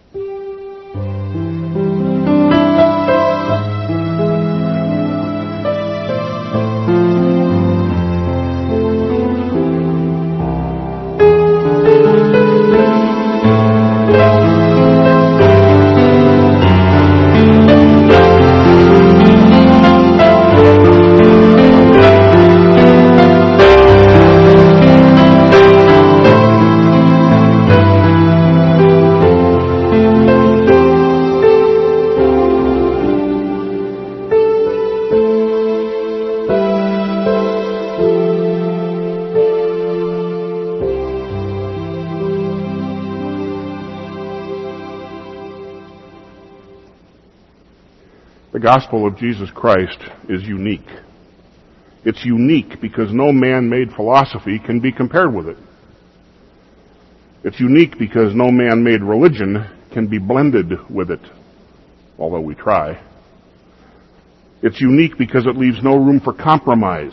The gospel of Jesus Christ is unique. It's unique because no man-made philosophy can be compared with it. It's unique because no man-made religion can be blended with it, although we try. It's unique because it leaves no room for compromise.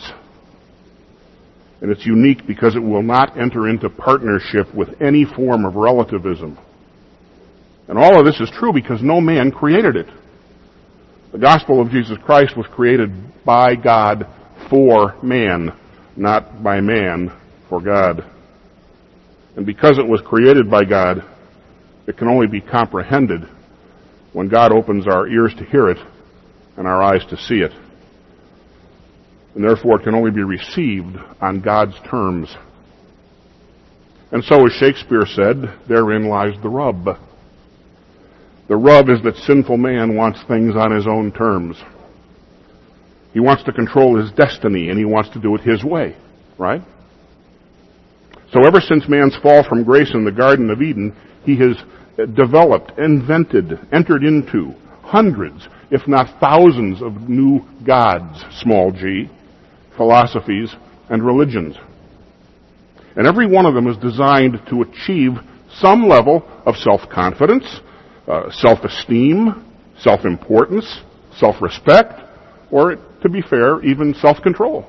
And it's unique because it will not enter into partnership with any form of relativism. And all of this is true because no man created it. The gospel of Jesus Christ was created by God for man, not by man for God. And because it was created by God, it can only be comprehended when God opens our ears to hear it and our eyes to see it. And therefore it can only be received on God's terms. And so, as Shakespeare said, therein lies the rub. The rub is that sinful man wants things on his own terms. He wants to control his destiny, and he wants to do it his way, right? So ever since man's fall from grace in the Garden of Eden, he has developed, invented, entered into hundreds, if not thousands of new gods, small g, philosophies, and religions. And every one of them is designed to achieve some level of self-confidence, self-esteem, self-importance, self-respect, or, to be fair, even self-control.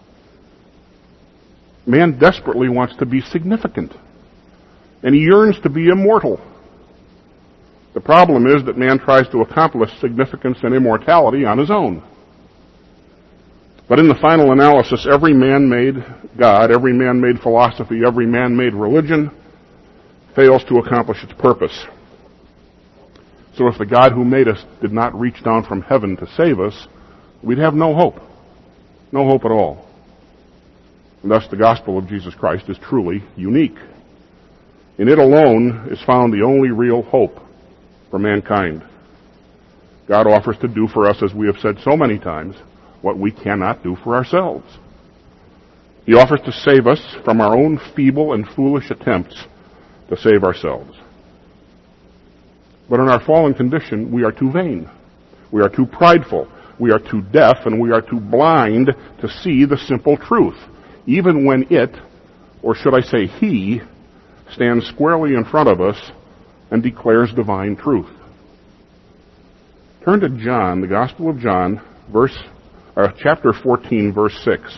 Man desperately wants to be significant, and he yearns to be immortal. The problem is that man tries to accomplish significance and immortality on his own. But in the final analysis, every man-made God, every man-made philosophy, every man-made religion fails to accomplish its purpose. So if the God who made us did not reach down from heaven to save us, we'd have no hope. No hope at all. And thus the gospel of Jesus Christ is truly unique. In it alone is found the only real hope for mankind. God offers to do for us, as we have said so many times, what we cannot do for ourselves. He offers to save us from our own feeble and foolish attempts to save ourselves. But in our fallen condition, we are too vain. We are too prideful. We are too deaf, and we are too blind to see the simple truth, even when it, or should I say he, stands squarely in front of us and declares divine truth. Turn to John, the Gospel of John, chapter 14, verse 6.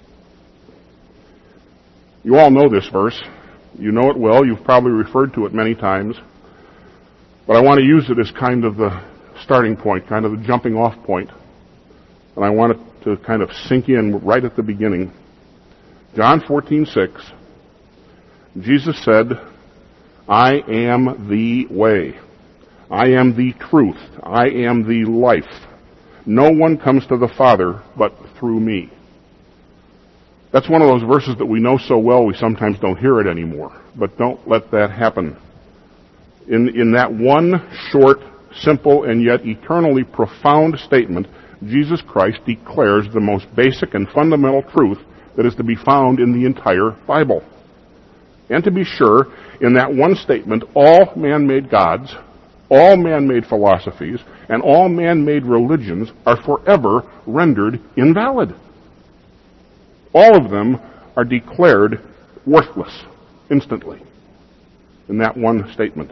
You all know this verse. You know it well. You've probably referred to it many times. But I want to use it as kind of the starting point, kind of the jumping off point. And I want it to kind of sink in right at the beginning. John 14:6. Jesus said, I am the way. I am the truth. I am the life. No one comes to the Father but through me. That's one of those verses that we know so well we sometimes don't hear it anymore. But don't let that happen. In that one short, simple, and yet eternally profound statement, Jesus Christ declares the most basic and fundamental truth that is to be found in the entire Bible. And to be sure, in that one statement, all man-made gods, all man-made philosophies, and all man-made religions are forever rendered invalid. All of them are declared worthless instantly in that one statement.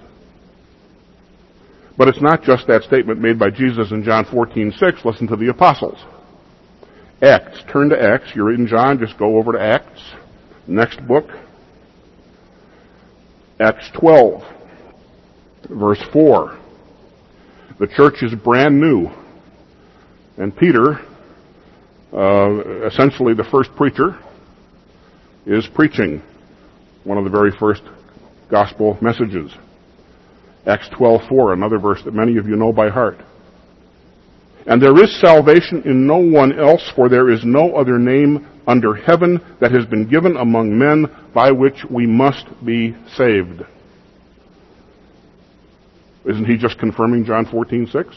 But it's not just that statement made by Jesus in John 14:6. Listen to the apostles. Acts. Turn to Acts. You're in John. Just go over to Acts. Next book. Acts 12. Verse 4. The church is brand new. And Peter, essentially the first preacher, is preaching one of the very first gospel messages. Acts 12:4, another verse that many of you know by heart. And there is salvation in no one else, for there is no other name under heaven that has been given among men by which we must be saved. Isn't he just confirming John 14:6?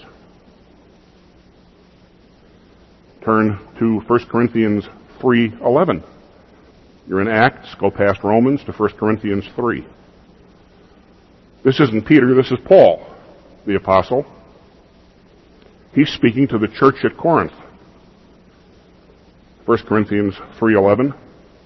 Turn to 1 Corinthians 3:11. You're in Acts, go past Romans to 1 Corinthians 3. This isn't Peter, this is Paul, the apostle. He's speaking to the church at Corinth. 1 Corinthians 3:11.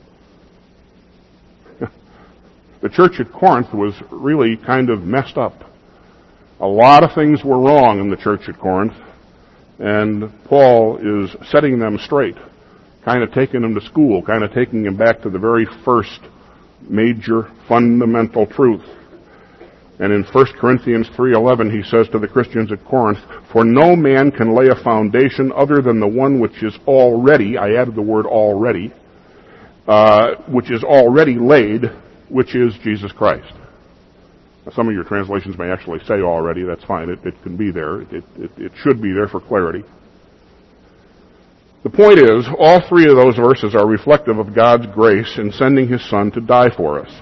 The church at Corinth was really kind of messed up. A lot of things were wrong in the church at Corinth, and Paul is setting them straight, kind of taking them to school, kind of taking them back to the very first major fundamental truth. And in 1 Corinthians 3:11, he says to the Christians at Corinth, "For no man can lay a foundation other than the one which is already," I added the word already, which is already laid, which is Jesus Christ. Now, some of your translations may actually say already. That's fine. It can be there. It should be there for clarity. The point is, all three of those verses are reflective of God's grace in sending His Son to die for us.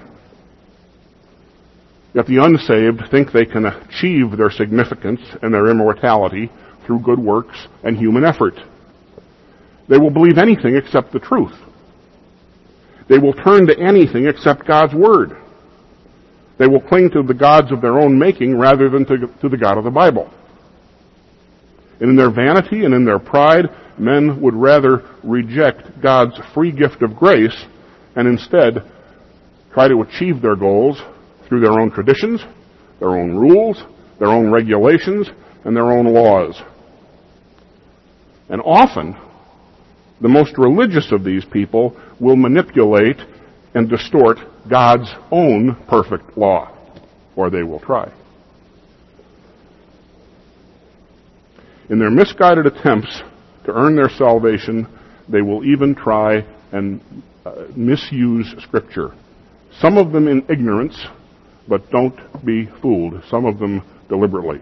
Yet the unsaved think they can achieve their significance and their immortality through good works and human effort. They will believe anything except the truth. They will turn to anything except God's Word. They will cling to the gods of their own making rather than to the God of the Bible. And in their vanity and in their pride, men would rather reject God's free gift of grace and instead try to achieve their goals through their own traditions, their own rules, their own regulations, and their own laws. And often, the most religious of these people will manipulate and distort God's own perfect law, or they will try. In their misguided attempts to earn their salvation, they will even try and misuse Scripture. Some of them in ignorance, but don't be fooled. Some of them deliberately.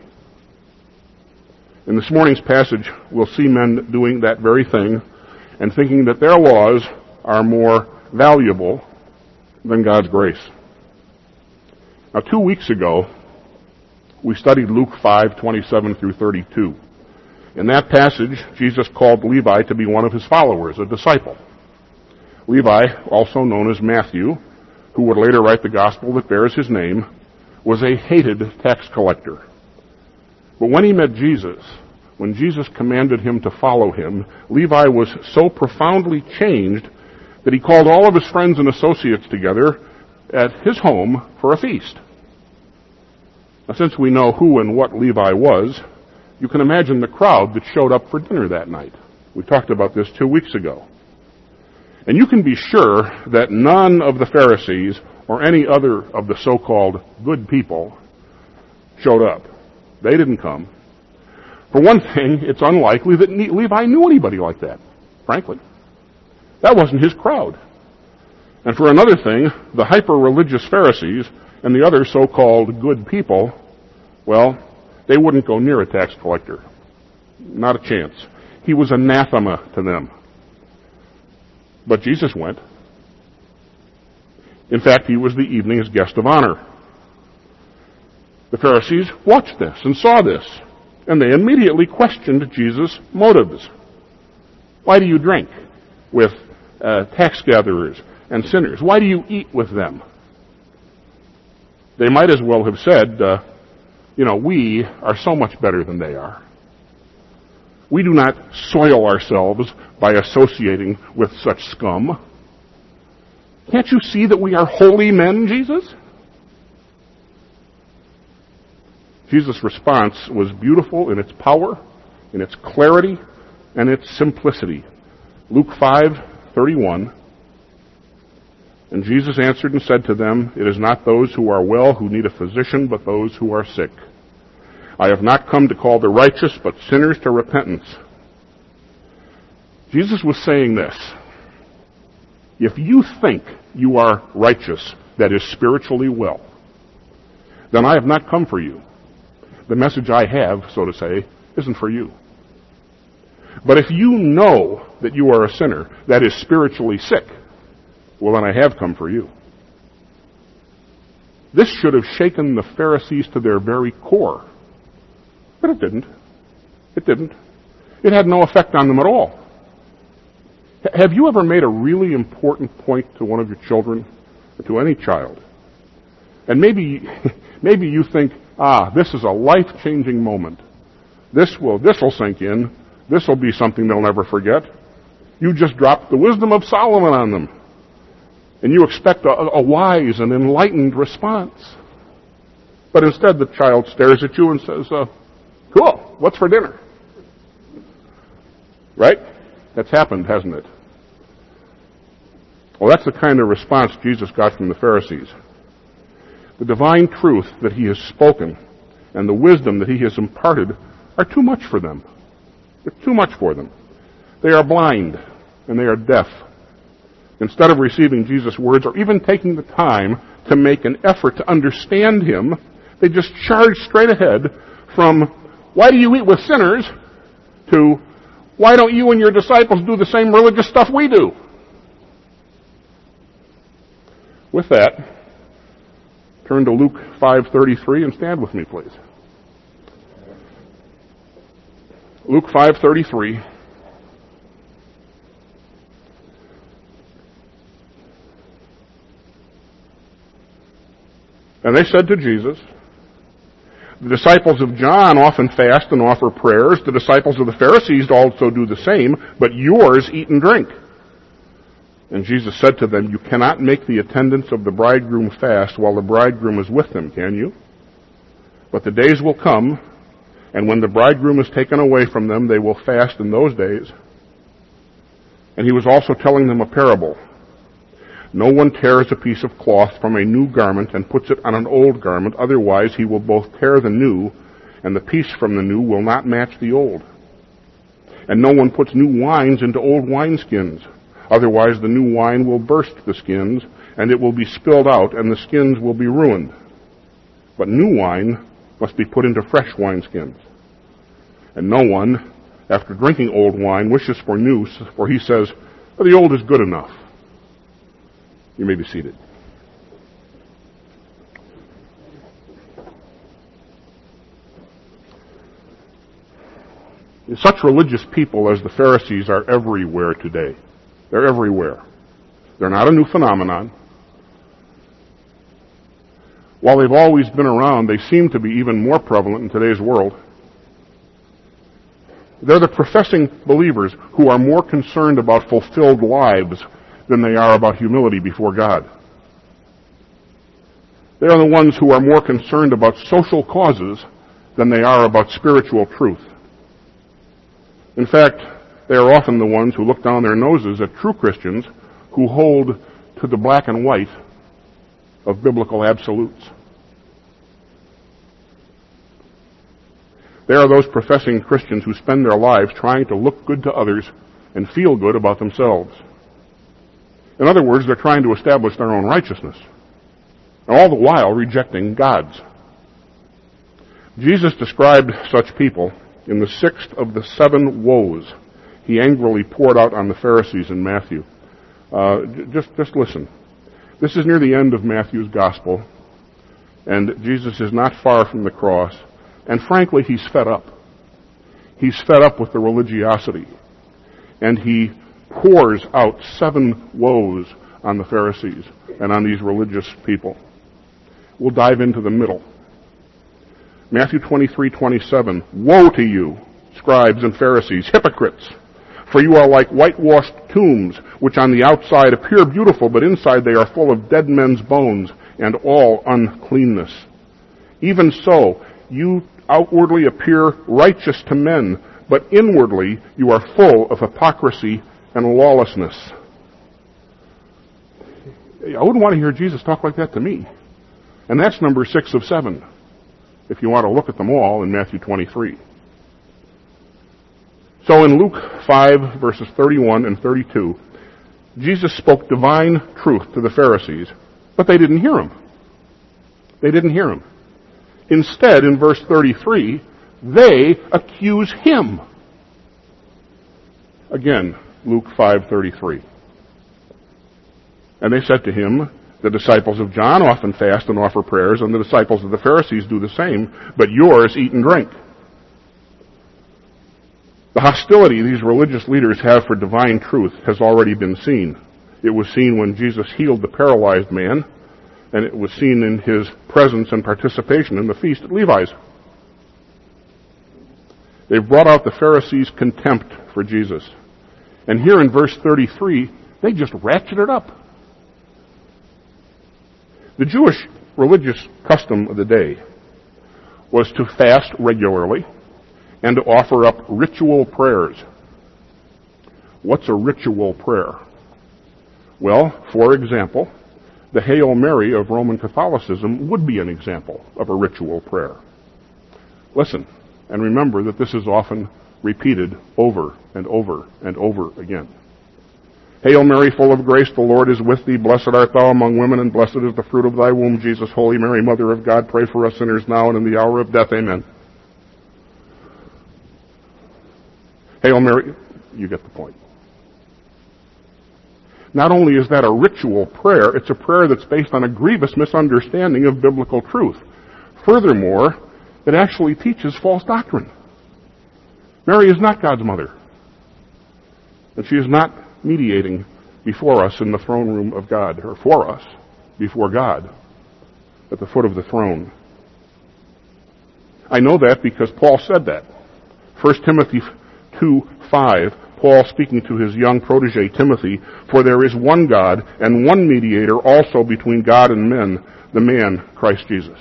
In this morning's passage, we'll see men doing that very thing and thinking that their laws are more valuable than God's grace. Now, 2 weeks ago, we studied Luke 5:27 through 32. In that passage, Jesus called Levi to be one of his followers, a disciple. Levi, also known as Matthew, who would later write the gospel that bears his name, was a hated tax collector. But when he met Jesus, when Jesus commanded him to follow him, Levi was so profoundly changed that he called all of his friends and associates together at his home for a feast. Now, since we know who and what Levi was, you can imagine the crowd that showed up for dinner that night. We talked about this 2 weeks ago. And you can be sure that none of the Pharisees or any other of the so-called good people showed up. They didn't come. For one thing, it's unlikely that Levi knew anybody like that, frankly. That wasn't his crowd. And for another thing, the hyper-religious Pharisees and the other so-called good people, well, they wouldn't go near a tax collector. Not a chance. He was anathema to them. But Jesus went. In fact, he was the evening's guest of honor. The Pharisees watched this and saw this, and they immediately questioned Jesus' motives. Why do you drink with tax gatherers and sinners? Why do you eat with them? They might as well have said, we are so much better than they are. We do not soil ourselves by associating with such scum. Can't you see that we are holy men, Jesus? Jesus' response was beautiful in its power, in its clarity, and its simplicity. Luke 5:31. And Jesus answered and said to them, "It is not those who are well who need a physician, but those who are sick. I have not come to call the righteous, but sinners to repentance." Jesus was saying this: if you think you are righteous, that is spiritually well, then I have not come for you. The message I have, so to say, isn't for you. But if you know that you are a sinner, that is spiritually sick, well, then I have come for you. This should have shaken the Pharisees to their very core. But it didn't. It didn't. It had no effect on them at all. Have you ever made a really important point to one of your children, or to any child? And maybe you think, this is a life-changing moment. This will sink in. This will be something they'll never forget. You just dropped the wisdom of Solomon on them. And you expect a wise and enlightened response. But instead the child stares at you and says, cool, what's for dinner? Right? That's happened, hasn't it? Well, that's the kind of response Jesus got from the Pharisees. The divine truth that he has spoken and the wisdom that he has imparted are too much for them. They're too much for them. They are blind and they are deaf. Instead of receiving Jesus' words or even taking the time to make an effort to understand him, they just charge straight ahead from, why do you eat with sinners, to, why don't you and your disciples do the same religious stuff we do? With that, turn to Luke 5:33 and stand with me, please. Luke 5:33. And they said to Jesus, the disciples of John often fast and offer prayers. The disciples of the Pharisees also do the same, but yours eat and drink. And Jesus said to them, you cannot make the attendants of the bridegroom fast while the bridegroom is with them, can you? But the days will come, and when the bridegroom is taken away from them, they will fast in those days. And he was also telling them a parable. No one tears a piece of cloth from a new garment and puts it on an old garment, otherwise he will both tear the new, and the piece from the new will not match the old. And no one puts new wines into old wineskins, otherwise the new wine will burst the skins, and it will be spilled out, and the skins will be ruined. But new wine must be put into fresh wineskins. And no one, after drinking old wine, wishes for new, for he says, the old is good enough. You may be seated. Such religious people as the Pharisees are everywhere today. They're everywhere. They're not a new phenomenon. While they've always been around, they seem to be even more prevalent in today's world. They're the professing believers who are more concerned about fulfilled lives than they are about humility before God. They are the ones who are more concerned about social causes than they are about spiritual truth. In fact, they are often the ones who look down their noses at true Christians who hold to the black and white of biblical absolutes. They are those professing Christians who spend their lives trying to look good to others and feel good about themselves. In other words, they're trying to establish their own righteousness, and all the while rejecting God's. Jesus described such people in the 6th of the 7 woes he angrily poured out on the Pharisees in Matthew. Just listen. This is near the end of Matthew's gospel, and Jesus is not far from the cross, and frankly, he's fed up. He's fed up with the religiosity, and he pours out 7 woes on the Pharisees and on these religious people. We'll dive into the middle. Matthew 23:27. Woe to you, scribes and Pharisees, hypocrites! For you are like whitewashed tombs, which on the outside appear beautiful, but inside they are full of dead men's bones and all uncleanness. Even so, you outwardly appear righteous to men, but inwardly you are full of hypocrisy and lawlessness. I wouldn't want to hear Jesus talk like that to me. And that's number 6 of 7, if you want to look at them all in Matthew 23. So in Luke 5, verses 31 and 32, Jesus spoke divine truth to the Pharisees, but they didn't hear him. They didn't hear him. Instead, in verse 33, they accuse him. Again, Luke 5:33. And they said to him, the disciples of John often fast and offer prayers, and the disciples of the Pharisees do the same, but yours eat and drink. The hostility these religious leaders have for divine truth has already been seen. It was seen when Jesus healed the paralyzed man, and it was seen in his presence and participation in the feast at Levi's. They've brought out the Pharisees' contempt for Jesus. And here in verse 33, they just ratchet it up. The Jewish religious custom of the day was to fast regularly and to offer up ritual prayers. What's a ritual prayer? Well, for example, the Hail Mary of Roman Catholicism would be an example of a ritual prayer. Listen, and remember that this is often repeated over and over and over again. Hail Mary, full of grace, the Lord is with thee. Blessed art thou among women, and blessed is the fruit of thy womb, Jesus. Holy Mary, Mother of God, pray for us sinners now and in the hour of death. Amen. Hail Mary, you get the point. Not only is that a ritual prayer, it's a prayer that's based on a grievous misunderstanding of biblical truth. Furthermore, it actually teaches false doctrine. Mary is not God's mother. And she is not mediating before us in the throne room of God, or for us, before God, at the foot of the throne. I know that because Paul said that. 1 Timothy 2:5, Paul speaking to his young protege Timothy, for there is one God and one mediator also between God and men, the man Christ Jesus.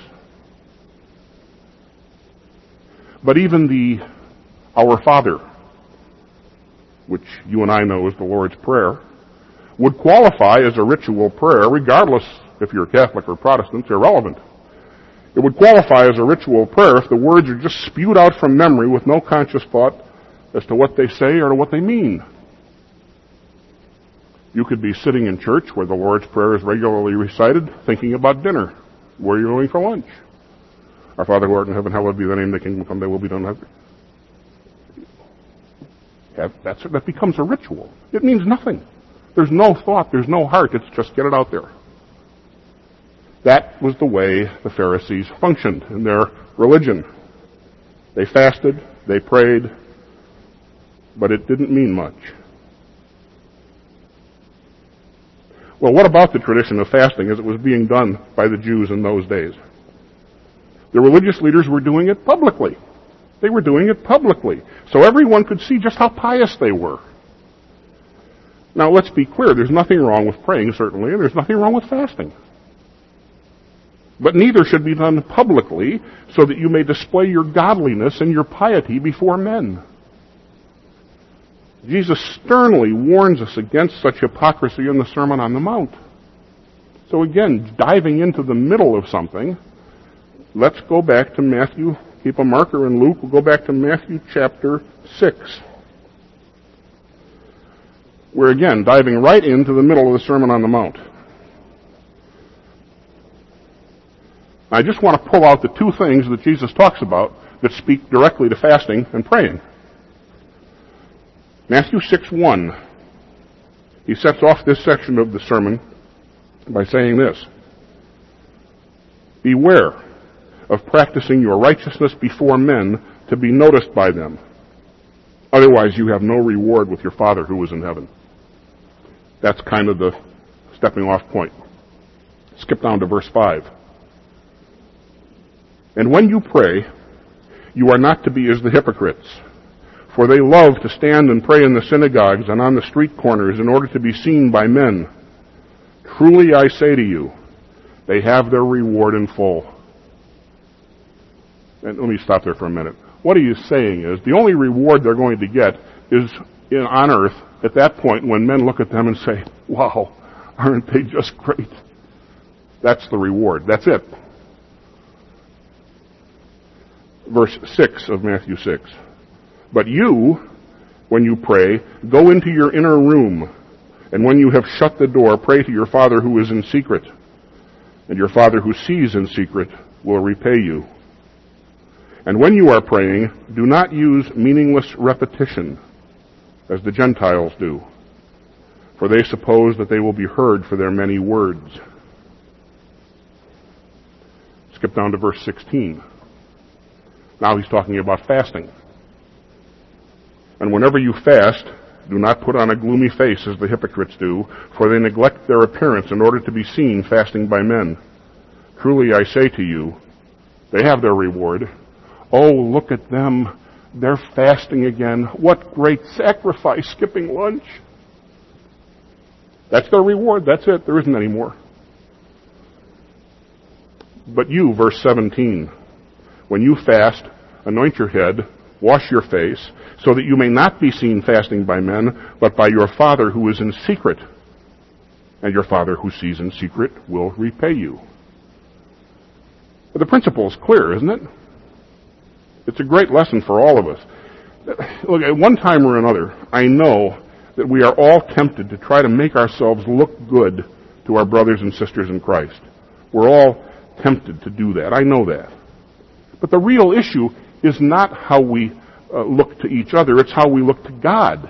But even the Our Father, which you and I know is the Lord's Prayer, would qualify as a ritual prayer, regardless if you're Catholic or Protestant, it's irrelevant. It would qualify as a ritual prayer if the words are just spewed out from memory with no conscious thought as to what they say or to what they mean. You could be sitting in church where the Lord's Prayer is regularly recited, thinking about dinner. Where are you going for lunch? Our Father who art in heaven, hallowed be thy name, thy kingdom come, thy will be done. That becomes a ritual. It means nothing. There's no thought, there's no heart, it's just get it out there. That was the way the Pharisees functioned in their religion. They fasted, they prayed, but it didn't mean much. Well, what about the tradition of fasting as it was being done by the Jews in those days? The religious leaders were doing it publicly. They were doing it publicly, so everyone could see just how pious they were. Now, let's be clear. There's nothing wrong with praying, certainly, and there's nothing wrong with fasting. But neither should be done publicly so that you may display your godliness and your piety before men. Jesus sternly warns us against such hypocrisy in the Sermon on the Mount. So again, diving into the middle of something, let's go back to Matthew. Keep a marker in Luke. We'll go back to Matthew chapter 6. We're again diving right into the middle of the Sermon on the Mount. I just want to pull out the two things that Jesus talks about that speak directly to fasting and praying. Matthew 6:1. He sets off this section of the sermon by saying this: beware of practicing your righteousness before men to be noticed by them. Otherwise you have no reward with your Father who is in heaven. That's kind of the stepping off point. Skip down to verse 5. And when you pray, you are not to be as the hypocrites, for they love to stand and pray in the synagogues and on the street corners in order to be seen by men. Truly I say to you, they have their reward in full. And let me stop there for a minute. What he is saying is the only reward they're going to get is on earth at that point when men look at them and say, wow, Aren't they just great? That's the reward. That's it. Verse 6 of Matthew 6. But you, when you pray, go into your inner room, and when you have shut the door, pray to your Father who is in secret. And your Father who sees in secret will repay you. And when you are praying, do not use meaningless repetition, as the Gentiles do, for they suppose that they will be heard for their many words. Skip down to verse 16. Now he's talking about fasting. And whenever you fast, do not put on a gloomy face as the hypocrites do, for they neglect their appearance in order to be seen fasting by men. Truly I say to you, they have their reward. Oh, look at them. They're fasting again. What great sacrifice, skipping lunch. That's their reward. That's it. There isn't any more. But you, verse 17, when you fast, anoint your head, wash your face, so that you may not be seen fasting by men, but by your Father who is in secret. And your Father who sees in secret will repay you. But the principle is clear, isn't it? It's a great lesson for all of us. Look, at one time or another, I know that we are all tempted to try to make ourselves look good to our brothers and sisters in Christ. We're all tempted to do that. I know that. But the real issue is not how we look to each other, it's how we look to God.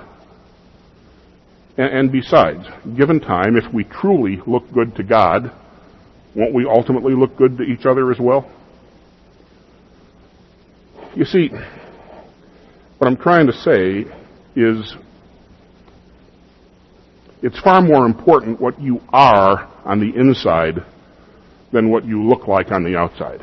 And besides, given time, if we truly look good to God, won't we ultimately look good to each other as well? You see, what I'm trying to say is it's far more important what you are on the inside than what you look like on the outside.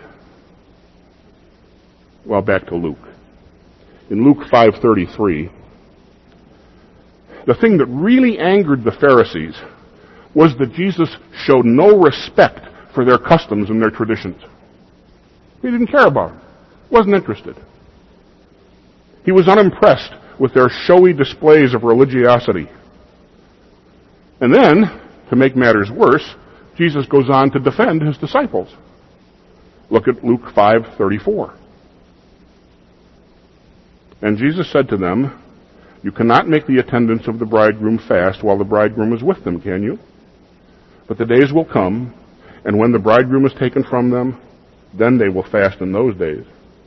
Well, back to Luke. In Luke 5:33, the thing that really angered the Pharisees was that Jesus showed no respect for their customs and their traditions. He didn't care about them. Wasn't interested. He was unimpressed with their showy displays of religiosity. And then, to make matters worse, Jesus goes on to defend his disciples. Look at Luke 5:34. And Jesus said to them, you cannot make the attendants of the bridegroom fast while the bridegroom is with them, can you? But the days will come, and when the bridegroom is taken from them, then they will fast in those days.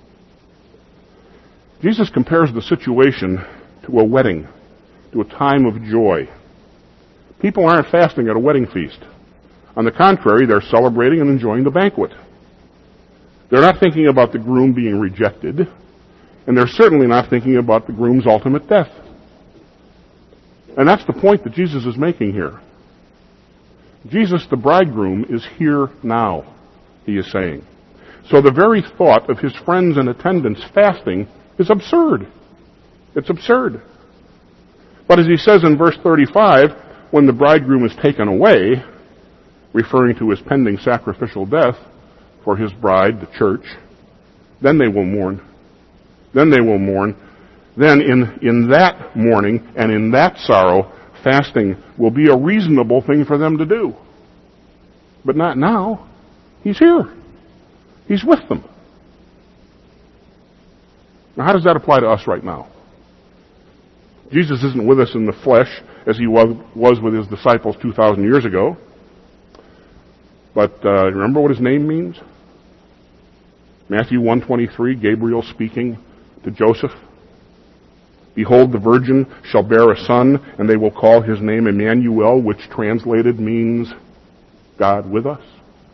Jesus compares the situation to a wedding, to a time of joy. People aren't fasting at a wedding feast. On the contrary, they're celebrating and enjoying the banquet. They're not thinking about the groom being rejected, and they're certainly not thinking about the groom's ultimate death. And that's the point that Jesus is making here. Jesus, the bridegroom, is here now, he is saying. So the very thought of his friends and attendants fasting is absurd. It's absurd. But as he says in verse 35, when the bridegroom is taken away, referring to his pending sacrificial death for his bride, the church, then they will mourn. Then they will mourn. Then in that mourning and in that sorrow, fasting will be a reasonable thing for them to do. But not now. He's here. He's with them. Now, how does that apply to us right now? Jesus isn't with us in the flesh as he was with his disciples 2,000 years ago. But remember what his name means? Matthew 1:23, Gabriel speaking to Joseph. Behold, the virgin shall bear a son, and they will call his name Emmanuel, which translated means God with us.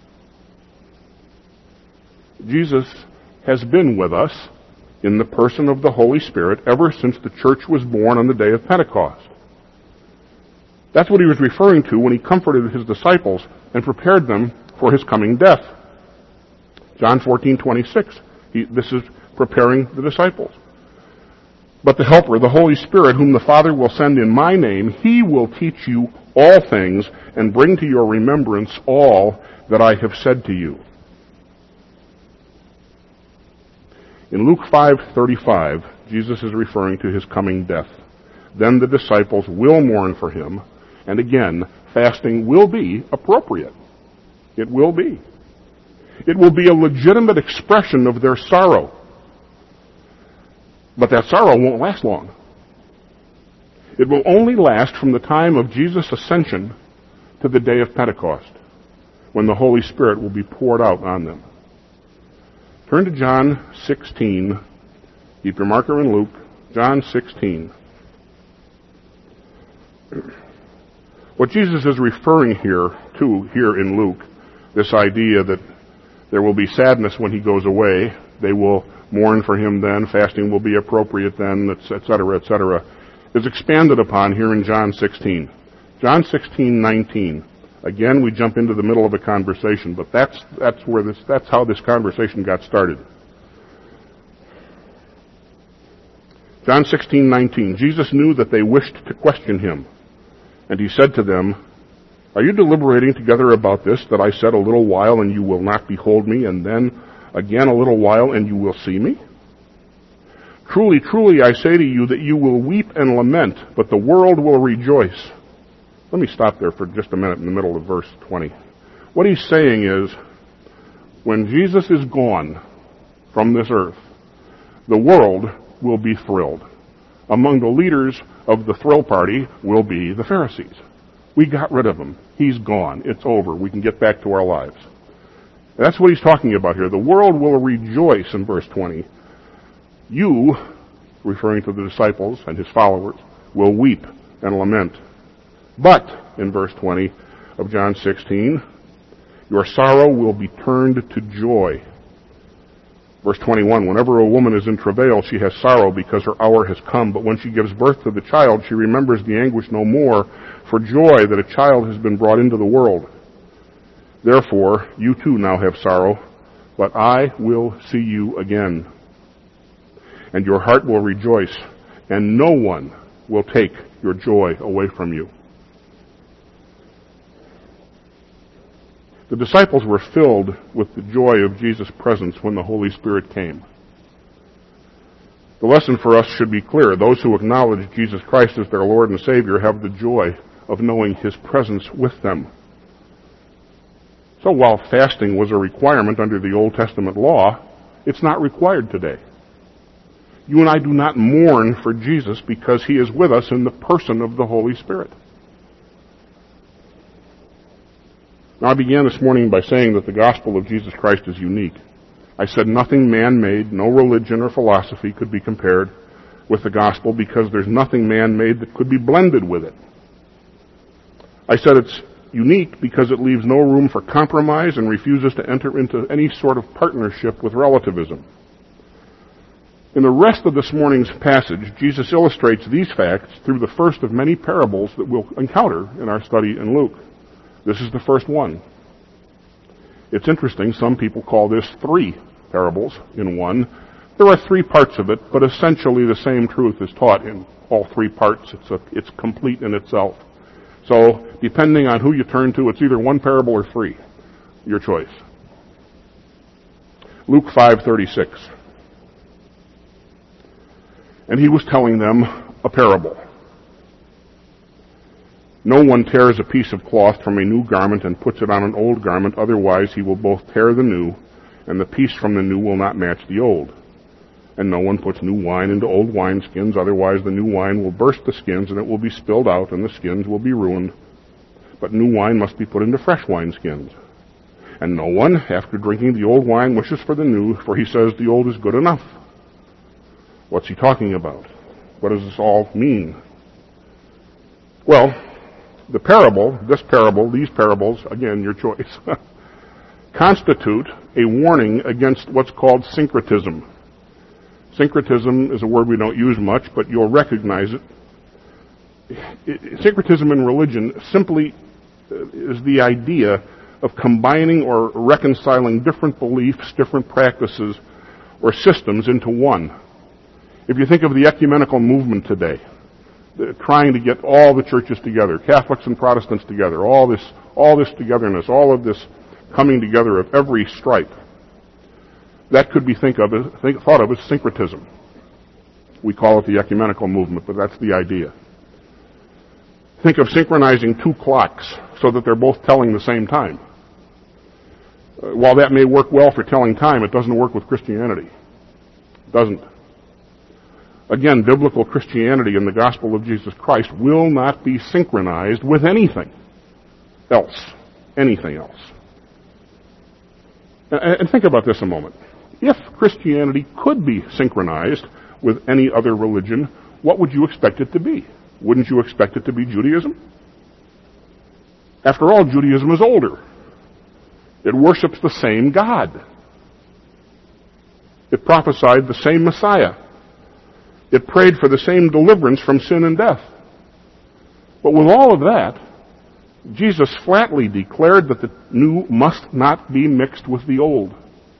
Jesus has been with us in the person of the Holy Spirit ever since the church was born on the day of Pentecost. That's what he was referring to when he comforted his disciples and prepared them for his coming death. John 14:26. This is preparing the disciples. But the Helper, the Holy Spirit, whom the Father will send in my name, he will teach you all things and bring to your remembrance all that I have said to you. In Luke 5:35, Jesus is referring to his coming death. Then the disciples will mourn for him, and again, fasting will be appropriate. It will be. It will be a legitimate expression of their sorrow. But that sorrow won't last long. It will only last from the time of Jesus' ascension to the day of Pentecost, when the Holy Spirit will be poured out on them. Turn to John 16. Keep your marker in Luke. John 16. What Jesus is referring here in Luke, this idea that there will be sadness when he goes away, they will mourn for him then, fasting will be appropriate then, etc., is expanded upon here in John 16. John 16:19. Again, we jump into the middle of a conversation, but that's how this conversation got started. John 16:19. Jesus knew that they wished to question him, and he said to them, "Are you deliberating together about this, that I said a little while and you will not behold me, and then again a little while and you will see me? Truly, truly, I say to you that you will weep and lament, but the world will rejoice." Let me stop there for just a minute in the middle of verse 20. What he's saying is, when Jesus is gone from this earth, the world will be thrilled. Among the leaders of the thrill party will be the Pharisees. We got rid of him. He's gone. It's over. We can get back to our lives. That's what he's talking about here. The world will rejoice in verse 20. You, referring to the disciples and his followers, will weep and lament. But, in verse 20 of John 16, your sorrow will be turned to joy. Verse 21, whenever a woman is in travail, she has sorrow because her hour has come. But when she gives birth to the child, she remembers the anguish no more for joy that a child has been brought into the world. Therefore, you too now have sorrow, but I will see you again. And your heart will rejoice, and no one will take your joy away from you. The disciples were filled with the joy of Jesus' presence when the Holy Spirit came. The lesson for us should be clear. Those who acknowledge Jesus Christ as their Lord and Savior have the joy of knowing his presence with them. So while fasting was a requirement under the Old Testament law, it's not required today. You and I do not mourn for Jesus because he is with us in the person of the Holy Spirit. Now, I began this morning by saying that the gospel of Jesus Christ is unique. I said nothing man-made, no religion or philosophy could be compared with the gospel because there's nothing man-made that could be blended with it. I said it's unique because it leaves no room for compromise and refuses to enter into any sort of partnership with relativism. In the rest of this morning's passage, Jesus illustrates these facts through the first of many parables that we'll encounter in our study in Luke. This is the first one. It's interesting, some people call this 3 parables in one. There are 3 parts of it, but essentially the same truth is taught in all 3 parts. It's complete in itself. So, depending on who you turn to, it's either 1 parable or 3. Your choice. Luke 5:36. And he was telling them a parable. No one tears a piece of cloth from a new garment and puts it on an old garment, otherwise he will both tear the new, and the piece from the new will not match the old. And no one puts new wine into old wineskins, otherwise the new wine will burst the skins, and it will be spilled out, and the skins will be ruined. But new wine must be put into fresh wineskins. And no one, after drinking the old wine, wishes for the new, for he says the old is good enough. What's he talking about? What does this all mean? Well, the parable, this parable, these parables, again, your choice, constitute a warning against what's called syncretism. Syncretism is a word we don't use much, but you'll recognize it. Syncretism in religion simply is the idea of combining or reconciling different beliefs, different practices, or systems into one. If you think of the ecumenical movement today, trying to get all the churches together, Catholics and Protestants together, all this togetherness, all of this coming together of every stripe, that could be thought of as syncretism. We call it the ecumenical movement, but that's the idea. Think of synchronizing two clocks so that they're both telling the same time. While that may work well for telling time, it doesn't work with Christianity. It doesn't. Again, biblical Christianity and the gospel of Jesus Christ will not be synchronized with anything else. Anything else. And think about this a moment. If Christianity could be synchronized with any other religion, what would you expect it to be? Wouldn't you expect it to be Judaism? After all, Judaism is older. It worships the same God. It prophesied the same Messiah. It prayed for the same deliverance from sin and death. But with all of that, Jesus flatly declared that the new must not be mixed with the old.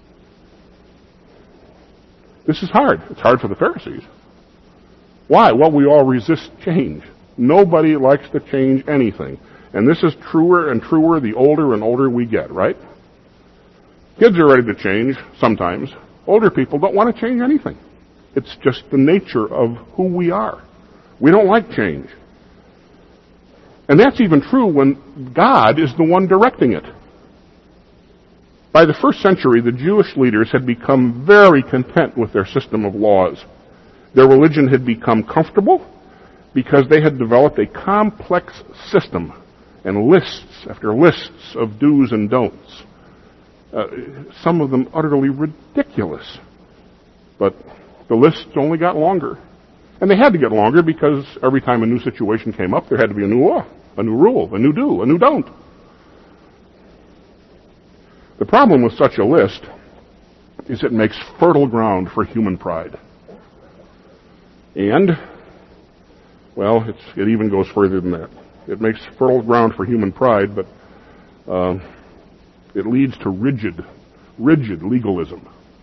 This is hard. It's hard for the Pharisees. Why? Well, we all resist change. Nobody likes to change anything. And this is truer and truer the older and older we get, right? Kids are ready to change sometimes. Older people don't want to change anything. It's just the nature of who we are. We don't like change. And that's even true when God is the one directing it. By the first century, the Jewish leaders had become very content with their system of laws. Their religion had become comfortable because they had developed a complex system and lists after lists of do's and don'ts. Some of them utterly ridiculous. But the lists only got longer. And they had to get longer because every time a new situation came up, there had to be a new law, a new rule, a new do, a new don't. The problem with such a list is it makes fertile ground for human pride. And, well, it even goes further than that. It makes fertile ground for human pride, but it leads to rigid legalism.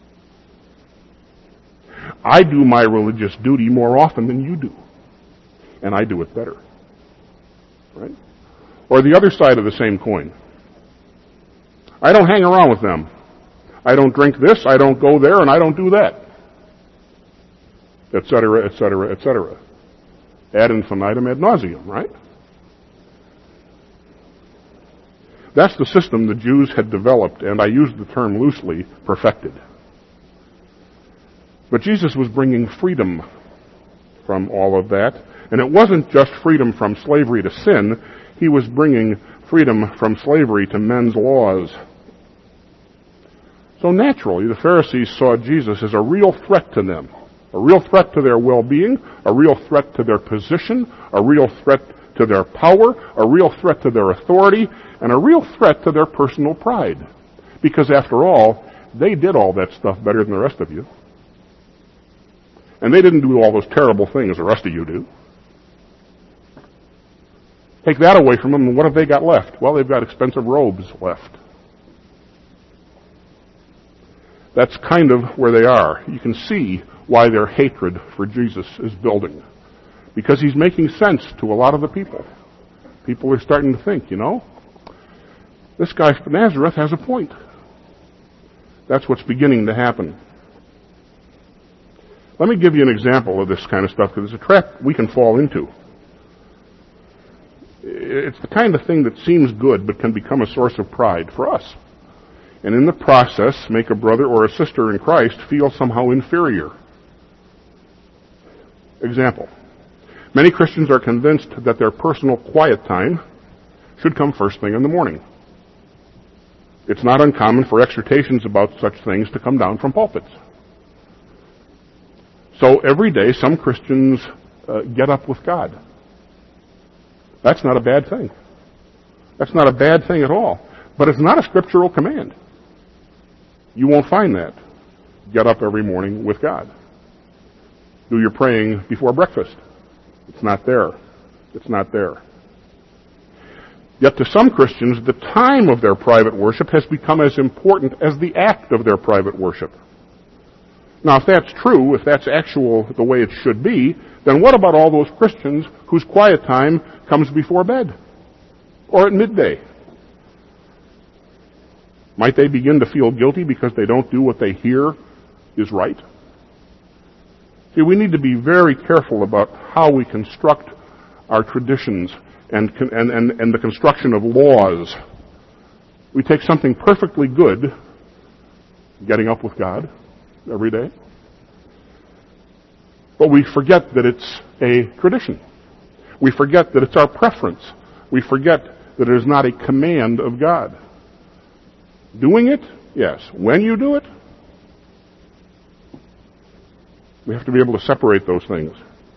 I do my religious duty more often than you do, and I do it better. Right? Or the other side of the same coin. I don't hang around with them. I don't drink this, I don't go there, and I don't do that. Etc., etc., etc. Ad infinitum, ad nauseum, right? That's the system the Jews had developed, and I use the term loosely, perfected. But Jesus was bringing freedom from all of that, and it wasn't just freedom from slavery to sin. He was bringing freedom from slavery to men's laws. So naturally, the Pharisees saw Jesus as a real threat to them, a real threat to their well-being, a real threat to their position, a real threat to their power, a real threat to their authority, and a real threat to their personal pride. Because after all, they did all that stuff better than the rest of you. And they didn't do all those terrible things the rest of you do. Take that away from them, and what have they got left? Well, they've got expensive robes left. That's kind of where they are. You can see why their hatred for Jesus is building. Because he's making sense to a lot of the people. People are starting to think, this guy from Nazareth has a point. That's what's beginning to happen. Let me give you an example of this kind of stuff, because it's a trap we can fall into. It's the kind of thing that seems good, but can become a source of pride for us. And in the process, make a brother or a sister in Christ feel somehow inferior. Example. Many Christians are convinced that their personal quiet time should come first thing in the morning. It's not uncommon for exhortations about such things to come down from pulpits. So every day, some Christians get up with God. That's not a bad thing. That's not a bad thing at all. But it's not a scriptural command. You won't find that. Get up every morning with God. Do your praying before breakfast. It's not there. It's not there. Yet to some Christians, the time of their private worship has become as important as the act of their private worship. Now, if that's true, if that's the way it should be, then what about all those Christians whose quiet time comes before bed? Or at midday? Might they begin to feel guilty because they don't do what they hear is right? See, we need to be very careful about how we construct our traditions and the construction of laws. We take something perfectly good, getting up with God every day, but we forget that it's a tradition. We forget that it's our preference. We forget that it is not a command of God. Doing it? Yes. When you do it? We have to be able to separate those things.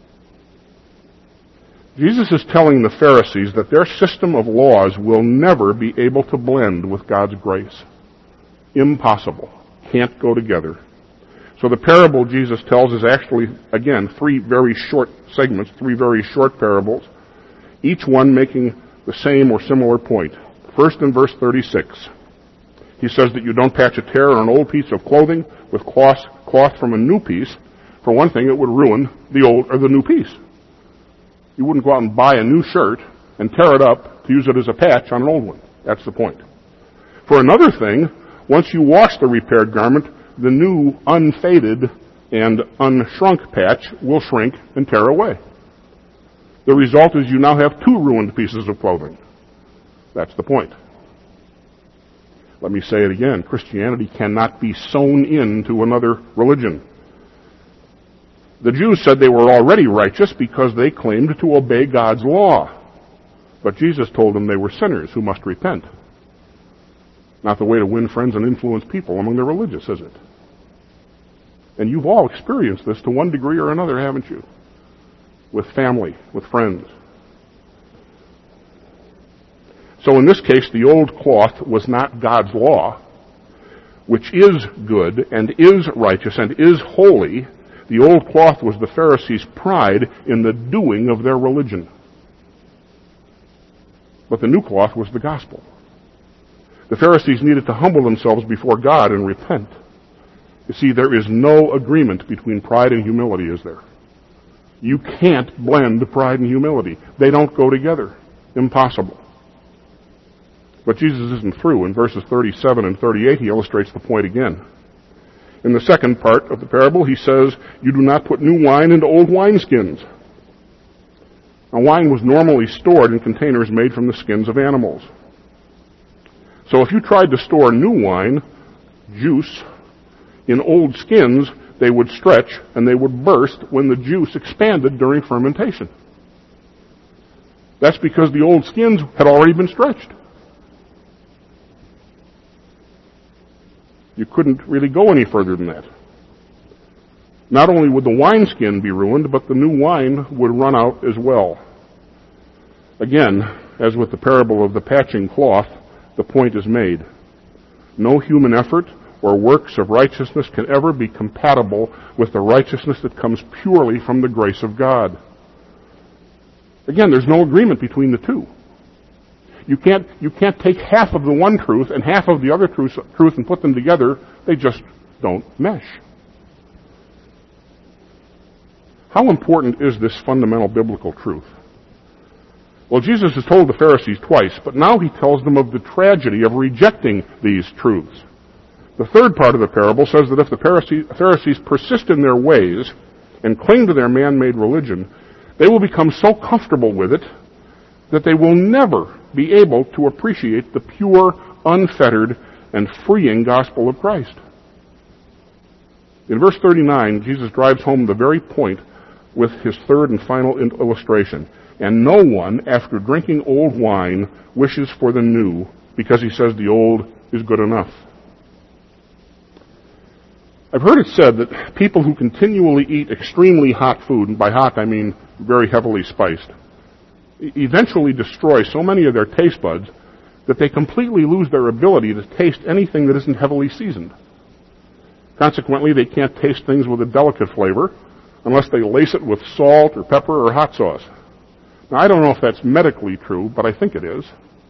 Jesus is telling the Pharisees that their system of laws will never be able to blend with God's grace. Impossible. Can't go together. So the parable Jesus tells is actually, again, 3 very short segments, 3 very short parables, each one making the same or similar point. First, in verse 36, he says that you don't patch a tear on an old piece of clothing with cloth from a new piece. For one thing, it would ruin the old or the new piece. You wouldn't go out and buy a new shirt and tear it up to use it as a patch on an old one. That's the point. For another thing, once you wash the repaired garment, the new unfaded and unshrunk patch will shrink and tear away. The result is you now have 2 ruined pieces of clothing. That's the point. Let me say it again. Christianity cannot be sewn into another religion. The Jews said they were already righteous because they claimed to obey God's law. But Jesus told them they were sinners who must repent. Not the way to win friends and influence people among the religious, is it? And you've all experienced this to one degree or another, haven't you? With family, with friends. So in this case, the old cloth was not God's law, which is good and is righteous and is holy. The old cloth was the Pharisees' pride in the doing of their religion. But the new cloth was the gospel. The Pharisees needed to humble themselves before God and repent. You see, there is no agreement between pride and humility, is there? You can't blend pride and humility. They don't go together. Impossible. But Jesus isn't through. In verses 37 and 38, he illustrates the point again. In the second part of the parable, he says, you do not put new wine into old wineskins. Now, wine was normally stored in containers made from the skins of animals. So if you tried to store new wine, juice, in old skins, they would stretch and they would burst when the juice expanded during fermentation. That's because the old skins had already been stretched. You couldn't really go any further than that. Not only would the wineskin be ruined, but the new wine would run out as well. Again, as with the parable of the patching cloth, the point is made. No human effort or works of righteousness can ever be compatible with the righteousness that comes purely from the grace of God. Again, there's no agreement between the two. You can't take half of the one truth and half of the other truth and put them together. They just don't mesh. How important is this fundamental biblical truth? Well, Jesus has told the Pharisees twice, but now he tells them of the tragedy of rejecting these truths. The third part of the parable says that if the Pharisees persist in their ways and cling to their man-made religion, they will become so comfortable with it that they will never be able to appreciate the pure, unfettered, and freeing gospel of Christ. In verse 39, Jesus drives home the very point with his third and final illustration. And no one, after drinking old wine, wishes for the new, because he says the old is good enough. I've heard it said that people who continually eat extremely hot food, and by hot I mean very heavily spiced, eventually destroy so many of their taste buds that they completely lose their ability to taste anything that isn't heavily seasoned. Consequently, they can't taste things with a delicate flavor unless they lace it with salt or pepper or hot sauce. Now, I don't know if that's medically true, but I think it is.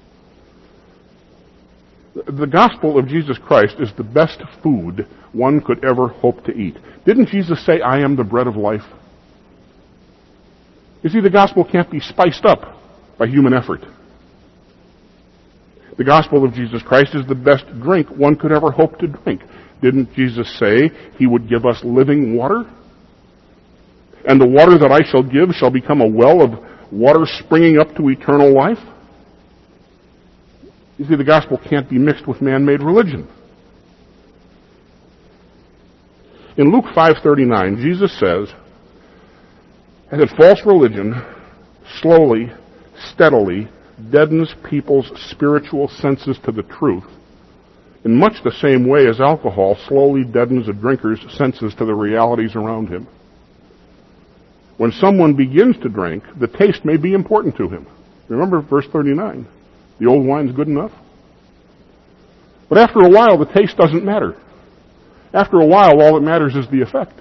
The gospel of Jesus Christ is the best food one could ever hope to eat. Didn't Jesus say, I am the bread of life? You see, the gospel can't be spiced up by human effort. The gospel of Jesus Christ is the best drink one could ever hope to drink. Didn't Jesus say he would give us living water? And the water that I shall give shall become a well of water springing up to eternal life? You see, the gospel can't be mixed with man-made religion. In Luke 5:39, Jesus says that false religion slowly, steadily deadens people's spiritual senses to the truth in much the same way as alcohol slowly deadens a drinker's senses to the realities around him. When someone begins to drink, the taste may be important to him. Remember verse 39. The old wine's good enough. But after a while, the taste doesn't matter. After a while, all that matters is the effect.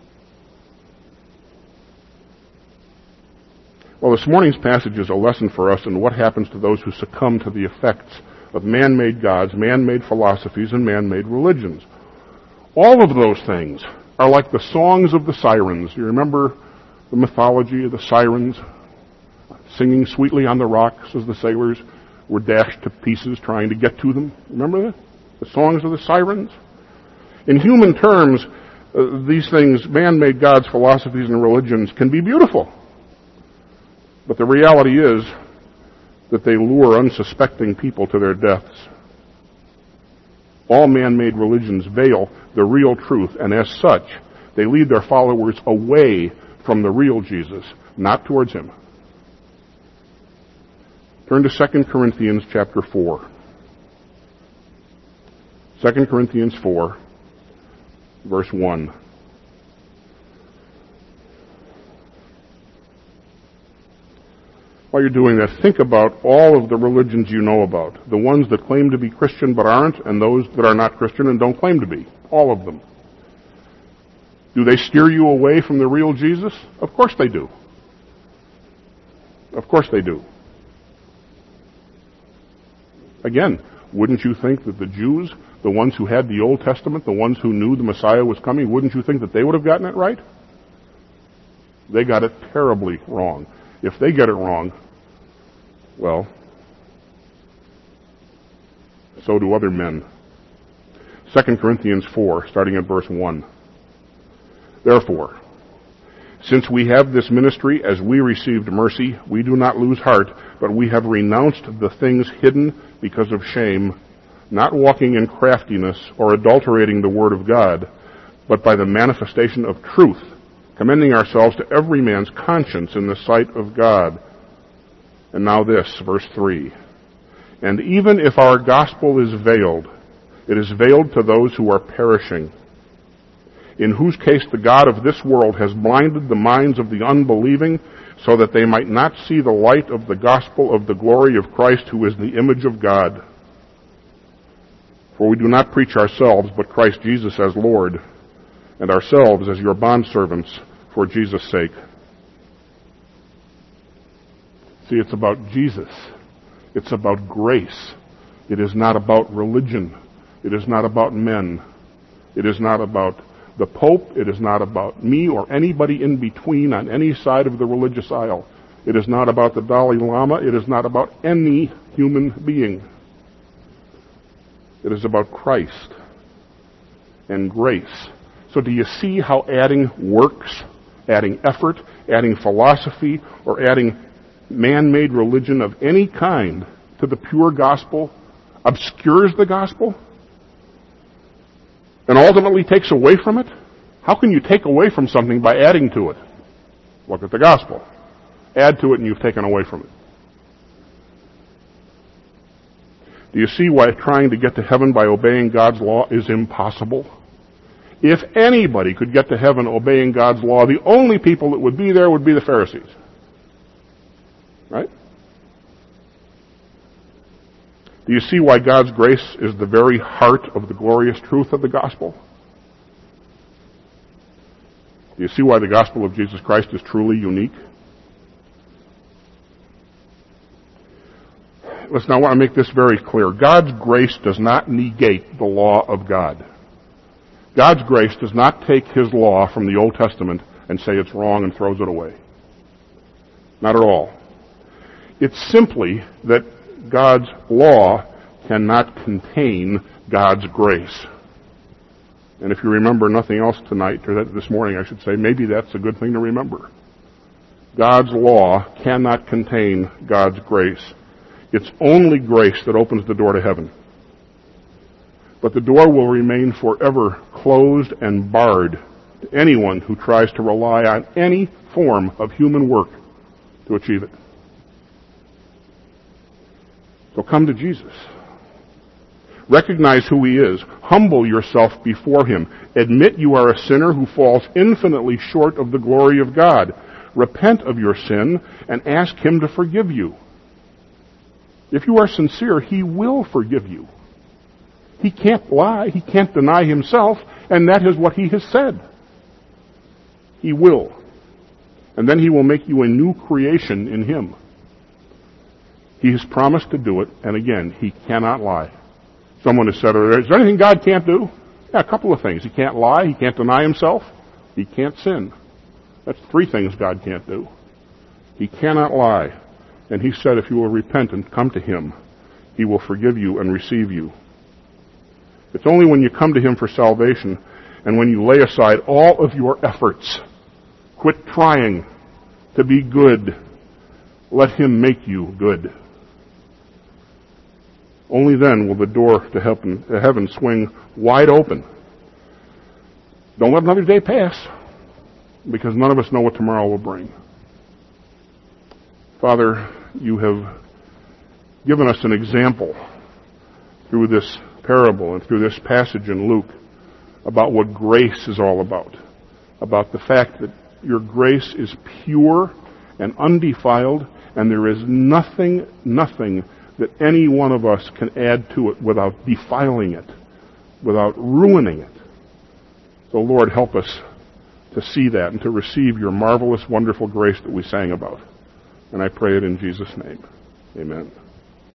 Well, this morning's passage is a lesson for us in what happens to those who succumb to the effects of man-made gods, man-made philosophies, and man-made religions. All of those things are like the songs of the sirens. You remember the mythology of the sirens singing sweetly on the rocks as the sailors were dashed to pieces trying to get to them? Remember that? The songs of the sirens? In human terms, these things, man-made gods, philosophies, and religions, can be beautiful. But the reality is that they lure unsuspecting people to their deaths. All man-made religions veil the real truth, and as such, they lead their followers away from the real Jesus, not towards him. Turn to 2 Corinthians chapter 4. 2 Corinthians 4, verse 1. While you're doing that, think about all of the religions you know about. The ones that claim to be Christian but aren't, and those that are not Christian and don't claim to be. All of them. Do they steer you away from the real Jesus? Of course they do. Of course they do. Again, wouldn't you think that the Jews, the ones who had the Old Testament, the ones who knew the Messiah was coming, wouldn't you think that they would have gotten it right? They got it terribly wrong. If they get it wrong, well, so do other men. 2 Corinthians 4, starting at verse 1. Therefore, since we have this ministry as we received mercy, we do not lose heart, but we have renounced the things hidden because of shame, not walking in craftiness or adulterating the word of God, but by the manifestation of truth, commending ourselves to every man's conscience in the sight of God. And now this, verse 3. And even if our gospel is veiled, it is veiled to those who are perishing, in whose case the God of this world has blinded the minds of the unbelieving, so that they might not see the light of the gospel of the glory of Christ, who is the image of God. For we do not preach ourselves, but Christ Jesus as Lord, and ourselves as your bondservants for Jesus' sake. See, it's about Jesus. It's about grace. It is not about religion. It is not about men. It is not about the Pope. It is not about me or anybody in between on any side of the religious aisle. It is not about the Dalai Lama. It is not about any human being. It is about Christ and grace. So do you see how adding works, adding effort, adding philosophy, or adding man-made religion of any kind to the pure gospel obscures the gospel and ultimately takes away from it? How can you take away from something by adding to it? Look at the gospel. Add to it and you've taken away from it. Do you see why trying to get to heaven by obeying God's law is impossible? If anybody could get to heaven obeying God's law, the only people that would be there would be the Pharisees. Right? Do you see why God's grace is the very heart of the glorious truth of the gospel? Do you see why the gospel of Jesus Christ is truly unique? Listen, I want to make this very clear. God's grace does not negate the law of God. God's grace does not take his law from the Old Testament and say it's wrong and throws it away. Not at all. It's simply that God's law cannot contain God's grace. And if you remember nothing else tonight, or this morning I should say, maybe that's a good thing to remember. God's law cannot contain God's grace. It's only grace that opens the door to heaven. But the door will remain forever closed and barred to anyone who tries to rely on any form of human work to achieve it. So come to Jesus. Recognize who He is. Humble yourself before Him. Admit you are a sinner who falls infinitely short of the glory of God. Repent of your sin and ask Him to forgive you. If you are sincere, He will forgive you. He can't lie. He can't deny Himself, and that is what He has said. He will. And then He will make you a new creation in Him. He has promised to do it, and again, He cannot lie. Someone has said, is there anything God can't do? Yeah, a couple of things. He can't lie, He can't deny Himself, He can't sin. That's 3 things God can't do. He cannot lie. And He said if you will repent and come to Him, He will forgive you and receive you. It's only when you come to Him for salvation and when you lay aside all of your efforts, quit trying to be good, let Him make you good. Only then will the door to heaven swing wide open. Don't let another day pass, because none of us know what tomorrow will bring. Father, You have given us an example through this parable and through this passage in Luke about what grace is all about the fact that Your grace is pure and undefiled, and there is nothing that any one of us can add to it without defiling it, without ruining it. So Lord, help us to see that and to receive Your marvelous, wonderful grace that we sang about. And I pray it in Jesus' name. Amen.